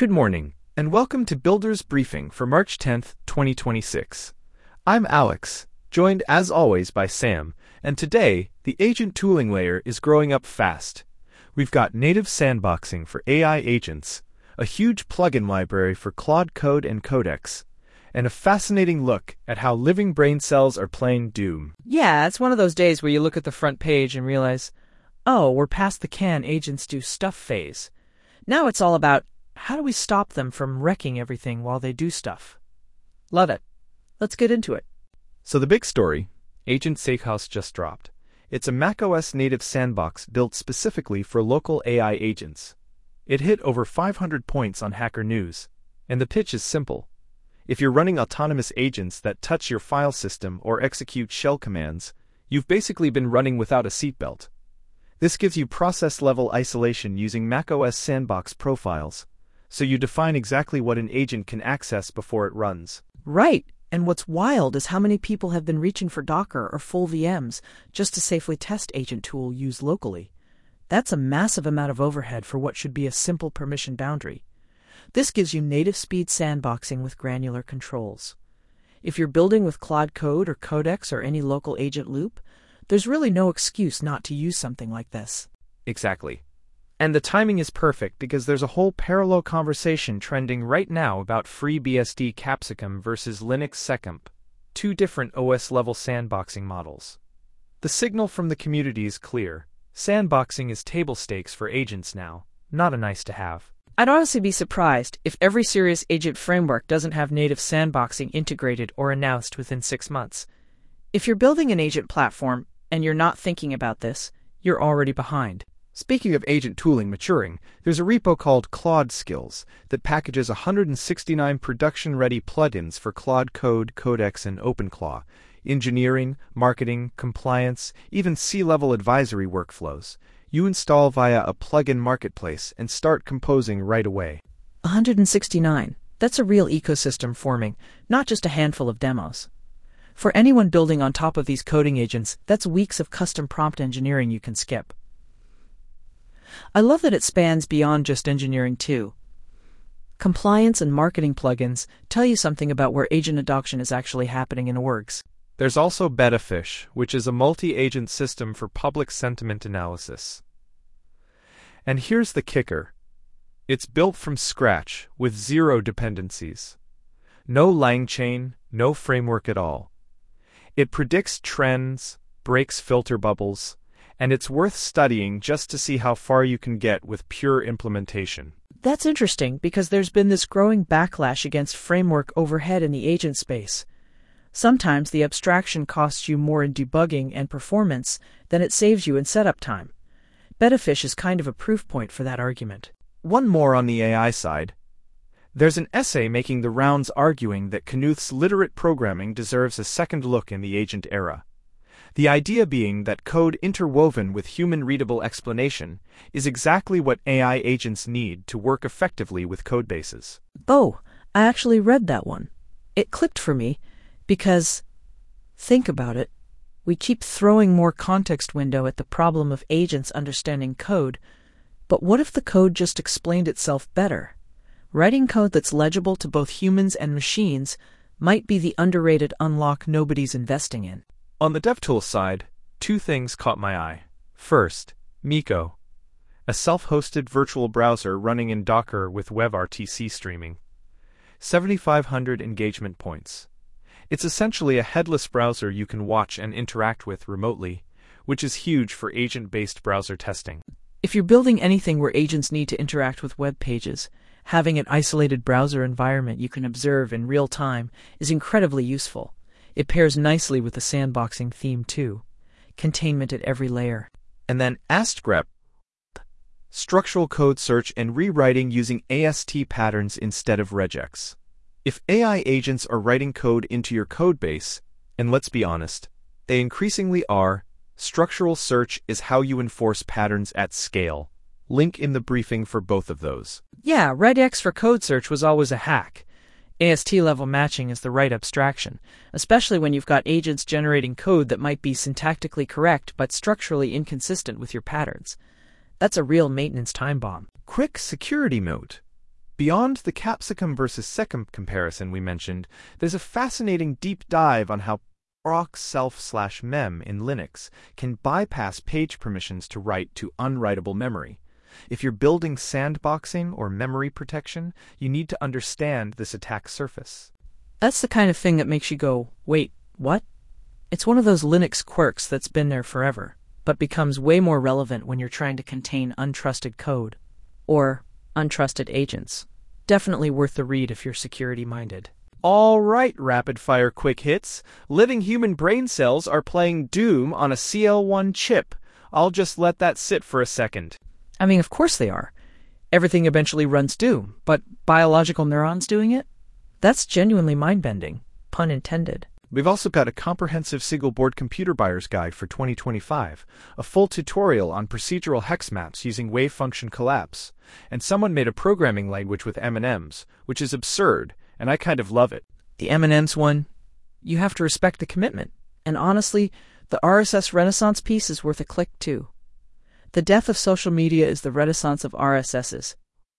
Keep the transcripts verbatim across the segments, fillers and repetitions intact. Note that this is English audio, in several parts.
Good morning, and welcome to Builder's Briefing for March tenth, twenty twenty-six. I'm Alex, joined as always by Sam, and today, the agent tooling layer is growing up fast. We've got native sandboxing for A I agents, a huge plugin library for Claude Code and Codex, and a fascinating look at how living brain cells are playing Doom. Yeah, it's one of those days where you look at the front page and realize, oh, we're past the can agents do stuff phase. Now it's all about, how do we stop them from wrecking everything while they do stuff? Love it. Let's get into it. So the big story, Agent Steakhouse just dropped. It's a macOS native sandbox built specifically for local A I agents. It hit over five hundred points on Hacker News, and the pitch is simple. If you're running autonomous agents that touch your file system or execute shell commands, you've basically been running without a seatbelt. This gives you process-level isolation using macOS sandbox profiles, so you define exactly what an agent can access before it runs. Right, and what's wild is how many people have been reaching for Docker or full V Ms just to safely test agent tool used locally. That's a massive amount of overhead for what should be a simple permission boundary. This gives you native speed sandboxing with granular controls. If you're building with Claude Code or Codex or any local agent loop, there's really no excuse not to use something like this. Exactly. And the timing is perfect because there's a whole parallel conversation trending right now about FreeBSD Capsicum versus Linux Secamp, two different O S-level sandboxing models. The signal from the community is clear. Sandboxing is table stakes for agents now, not a nice-to-have. I'd honestly be surprised if every serious agent framework doesn't have native sandboxing integrated or announced within six months. If you're building an agent platform and you're not thinking about this, you're already behind. Speaking of agent tooling maturing, there's a repo called Claude Skills that packages one hundred sixty-nine production-ready plugins for Claude Code, Codex, and OpenClaw, engineering, marketing, compliance, even C-level advisory workflows. You install via a plugin marketplace and start composing right away. one hundred sixty-nine. That's a real ecosystem forming, not just a handful of demos. For anyone building on top of these coding agents, that's weeks of custom prompt engineering you can skip. I love that it spans beyond just engineering too. Compliance and marketing plugins tell you something about where agent adoption is actually happening in orgs. There's also Betafish, which is a multi-agent system for public sentiment analysis. And here's the kicker. It's built from scratch, with zero dependencies. No LangChain, no framework at all. It predicts trends, breaks filter bubbles, and it's worth studying just to see how far you can get with pure implementation. That's interesting because there's been this growing backlash against framework overhead in the agent space. Sometimes the abstraction costs you more in debugging and performance than it saves you in setup time. Betafish is kind of a proof point for that argument. One more on the A I side. There's an essay making the rounds arguing that Knuth's literate programming deserves a second look in the agent era. The idea being that code interwoven with human-readable explanation is exactly what A I agents need to work effectively with codebases. Oh, I actually read that one. It clicked for me. Because, think about it, we keep throwing more context window at the problem of agents understanding code, but what if the code just explained itself better? Writing code that's legible to both humans and machines might be the underrated unlock nobody's investing in. On the DevTools side, two things caught my eye. First, Miko, a self-hosted virtual browser running in Docker with WebRTC streaming. seventy-five hundred engagement points. It's essentially a headless browser you can watch and interact with remotely, which is huge for agent-based browser testing. If you're building anything where agents need to interact with web pages, having an isolated browser environment you can observe in real time is incredibly useful. It pairs nicely with the sandboxing theme too. Containment at every layer. And then AstGrep, structural code search and rewriting using A S T patterns instead of regex. If A I agents are writing code into your codebase, and let's be honest, they increasingly are, structural search is how you enforce patterns at scale. Link in the briefing for both of those. Yeah, regex for code search was always a hack. A S T-level matching is the right abstraction, especially when you've got agents generating code that might be syntactically correct but structurally inconsistent with your patterns. That's a real maintenance time bomb. Quick security note. Beyond the capsicum versus secum comparison we mentioned, there's a fascinating deep dive on how proc self slash mem in Linux can bypass page permissions to write to unwritable memory. If you're building sandboxing or memory protection, you need to understand this attack surface. That's the kind of thing that makes you go, wait, what? It's one of those Linux quirks that's been there forever, but becomes way more relevant when you're trying to contain untrusted code. Or untrusted agents. Definitely worth the read if you're security-minded. All right, rapid-fire quick hits. Living human brain cells are playing Doom on a C L one chip. I'll just let that sit for a second. I mean, of course they are. Everything eventually runs Doom, but biological neurons doing it? That's genuinely mind-bending. Pun intended. We've also got a comprehensive Siegel board computer buyer's guide for twenty twenty-five, a full tutorial on procedural hex maps using wave function collapse, and someone made a programming language with M and M's, which is absurd, and I kind of love it. The M and M's one, you have to respect the commitment. And honestly, the R S S Renaissance piece is worth a click too. The death of social media is the renaissance of R S Ss.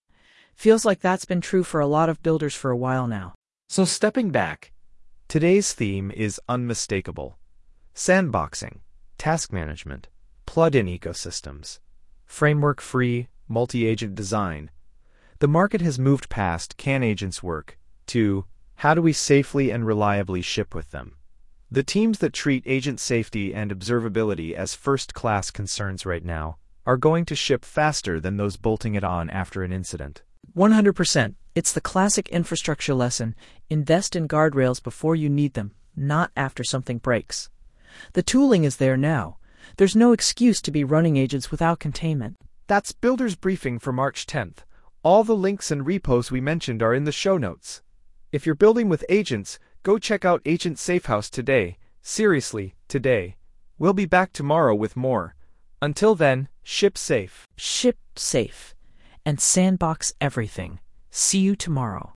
Feels like that's been true for a lot of builders for a while now. So stepping back, today's theme is unmistakable. Sandboxing, task management, plug-in ecosystems, framework-free, multi-agent design. The market has moved past can agents work to how do we safely and reliably ship with them. The teams that treat agent safety and observability as first-class concerns right now are going to ship faster than those bolting it on after an incident. one hundred percent. It's the classic infrastructure lesson. Invest in guardrails before you need them, not after something breaks. The tooling is there now. There's no excuse to be running agents without containment. That's Builder's Briefing for March tenth. All the links and repos we mentioned are in the show notes. If you're building with agents, go check out Agent Safehouse today. Seriously, today. We'll be back tomorrow with more. Until then, ship safe. Ship safe. And sandbox everything. See you tomorrow.